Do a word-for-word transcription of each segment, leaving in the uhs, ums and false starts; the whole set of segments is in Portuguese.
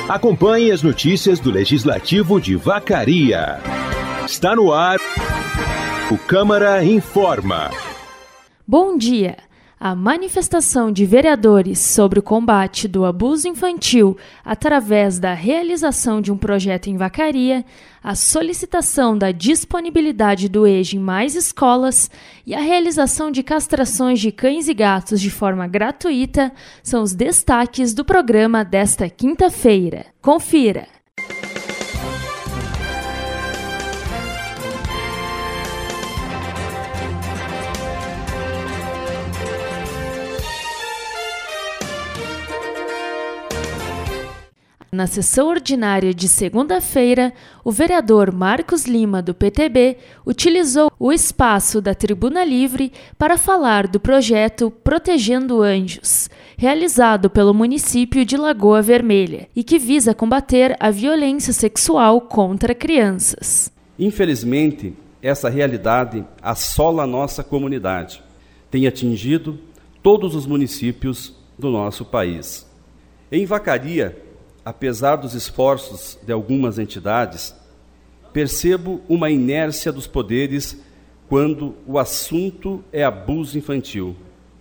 Acompanhe as notícias do Legislativo de Vacaria. Está no ar o Câmara Informa. Bom dia! A manifestação de vereadores sobre o combate do abuso infantil através da realização de um projeto em Vacaria, a solicitação da disponibilidade do E J A em mais escolas e a realização de castrações de cães e gatos de forma gratuita são os destaques do programa desta quinta-feira. Confira! Na sessão ordinária de segunda-feira, o vereador Marcos Lima, do P T B, utilizou o espaço da Tribuna Livre para falar do projeto Protegendo Anjos, realizado pelo município de Lagoa Vermelha e que visa combater a violência sexual contra crianças. Infelizmente, essa realidade assola a nossa comunidade. Tem atingido todos os municípios do nosso país. Em Vacaria, apesar dos esforços de algumas entidades, percebo uma inércia dos poderes quando o assunto é abuso infantil.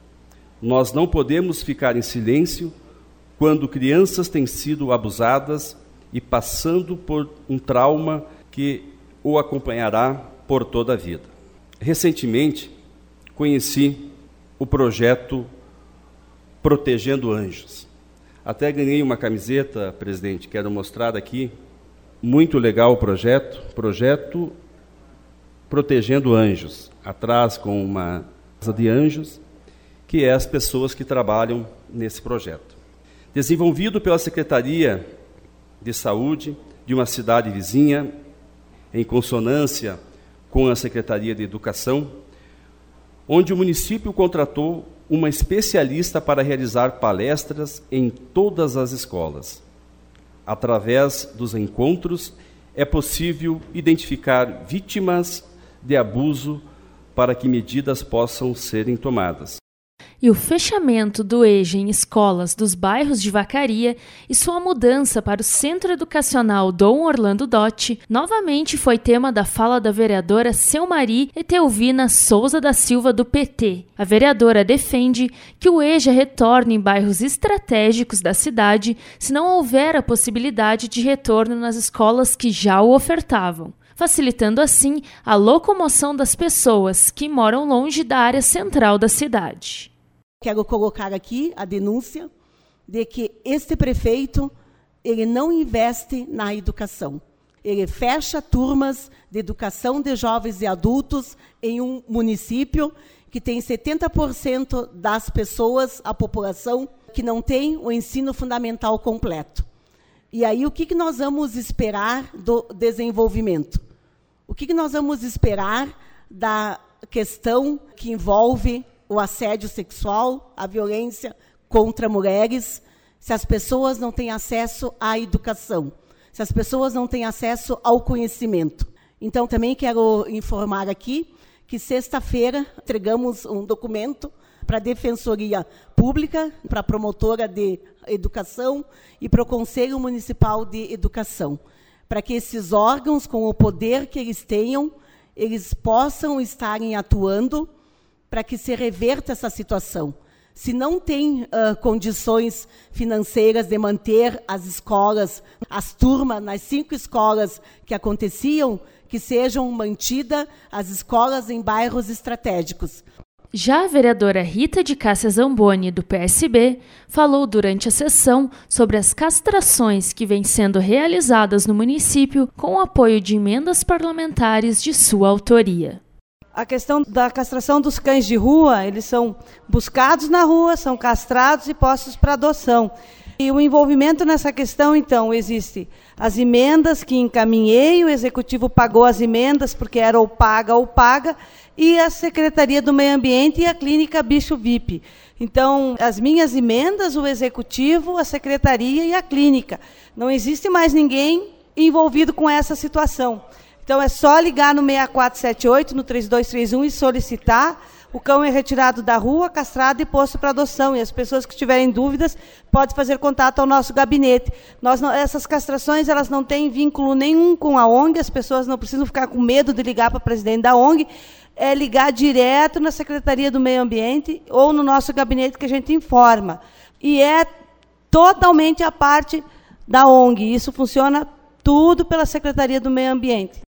Nós não podemos ficar em silêncio quando crianças têm sido abusadas e passando por um trauma que o acompanhará por toda a vida. Recentemente, conheci o projeto Protegendo Anjos. Até ganhei uma camiseta, presidente, quero mostrar aqui. Muito legal o projeto, projeto Protegendo Anjos. Atrás com uma casa de anjos, que é as pessoas que trabalham nesse projeto. Desenvolvido pela Secretaria de Saúde de uma cidade vizinha, em consonância com a Secretaria de Educação, onde o município contratou uma especialista para realizar palestras em todas as escolas. Através dos encontros, é possível identificar vítimas de abuso para que medidas possam serem tomadas. E o fechamento do E J A em escolas dos bairros de Vacaria e sua mudança para o Centro Educacional Dom Orlando Dotti novamente foi tema da fala da vereadora Selmari Etelvina Souza da Silva, do P T. A vereadora defende que o E J A retorne em bairros estratégicos da cidade se não houver a possibilidade de retorno nas escolas que já o ofertavam, facilitando assim a locomoção das pessoas que moram longe da área central da cidade. Quero colocar aqui a denúncia de que este prefeito, ele não investe na educação. Ele fecha turmas de educação de jovens e adultos em um município que tem setenta por cento das pessoas, a população, que não tem o ensino fundamental completo. E aí, o que que nós vamos esperar do desenvolvimento? O que que nós vamos esperar da questão que envolve o assédio sexual, a violência contra mulheres, se as pessoas não têm acesso à educação, se as pessoas não têm acesso ao conhecimento? Então, também quero informar aqui que sexta-feira entregamos um documento para a Defensoria Pública, para a Promotora de Educação e para o Conselho Municipal de Educação, para que esses órgãos, com o poder que eles tenham, eles possam estarem atuando para que se reverta essa situação. Se não tem uh, condições financeiras de manter as escolas, as turmas, nas cinco escolas que aconteciam, que sejam mantidas as escolas em bairros estratégicos. Já a vereadora Rita de Cássia Zamboni, do P S B, falou durante a sessão sobre as castrações que vêm sendo realizadas no município com o apoio de emendas parlamentares de sua autoria. A questão da castração dos cães de rua, eles são buscados na rua, são castrados e postos para adoção. E o envolvimento nessa questão, então, existe as emendas que encaminhei, o Executivo pagou as emendas, porque era ou paga ou paga, e a Secretaria do Meio Ambiente e a Clínica Bicho V I P. Então, as minhas emendas, o Executivo, a Secretaria e a Clínica. Não existe mais ninguém envolvido com essa situação. Então, é só ligar no seis quatro sete oito, no três dois três um e solicitar o cão é retirado da rua, castrado e posto para adoção. E as pessoas que tiverem dúvidas podem fazer contato ao nosso gabinete. Nós não, essas castrações elas não têm vínculo nenhum com a O N G, as pessoas não precisam ficar com medo de ligar para o presidente da O N G, é ligar direto na Secretaria do Meio Ambiente ou no nosso gabinete que a gente informa. E é totalmente a parte da O N G. Isso funciona tudo pela Secretaria do Meio Ambiente.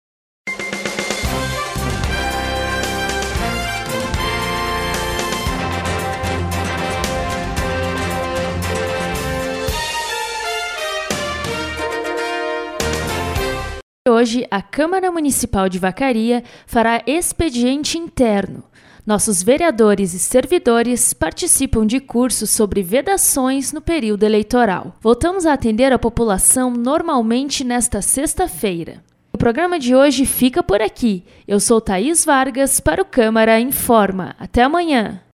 Hoje, a Câmara Municipal de Vacaria fará expediente interno. Nossos vereadores e servidores participam de cursos sobre vedações no período eleitoral. Voltamos a atender a população normalmente nesta sexta-feira. O programa de hoje fica por aqui. Eu sou Thaís Vargas para o Câmara Informa. Até amanhã!